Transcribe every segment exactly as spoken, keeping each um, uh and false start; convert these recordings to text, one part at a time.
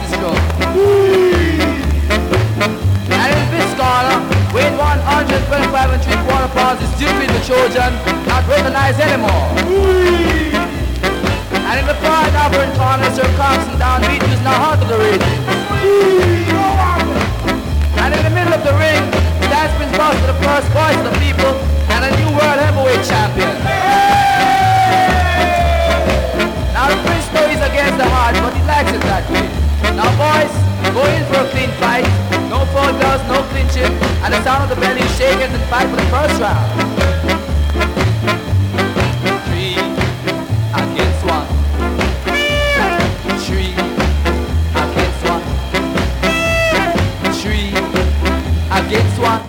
maestro. And in this corner, weight one hundred twenty-five and three quarter pounds is stupid the Trojan, not recognized anymore. And in the far northern corner, Sir Coxon downbeat who's now hard to the ring. And in the middle of the ring, stands Prince Boss for the first voice of the people and a new world heavyweight champion. Now the Prince knows he's against the heart, but he likes it that way. Now boys, go in for a clean fight, no fall gloves, no clinching, and the sound of the belly shaking and fight for the first round. Three against one. Three against one. Three against one.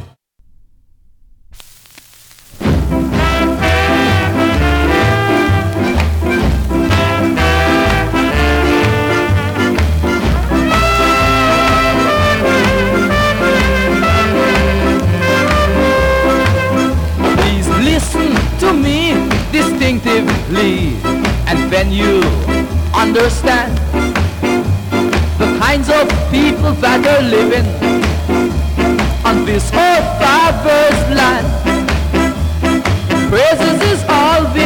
Distinctively, and when you understand the kinds of people that are living on this whole father's land, praises is all